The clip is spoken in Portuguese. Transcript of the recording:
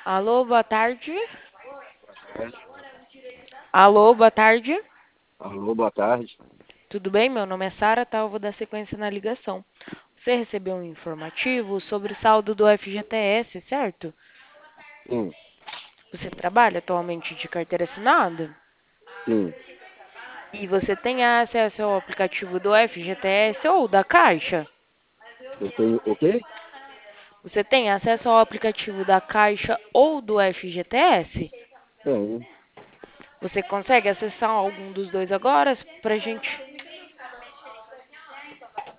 Alô, boa tarde. Boa tarde. Alô, boa tarde. Alô, boa tarde. Tudo bem? Meu nome é Sara, tá? Eu vou dar sequência na ligação. Você recebeu um informativo sobre o saldo do FGTS, certo? Sim, Você trabalha atualmente de carteira assinada? sim. E você tem acesso ao aplicativo do FGTS ou da Caixa? Eu tenho o quê? Você tem acesso ao aplicativo da Caixa ou do FGTS? Tenho. Você consegue acessar algum dos dois agora pra gente?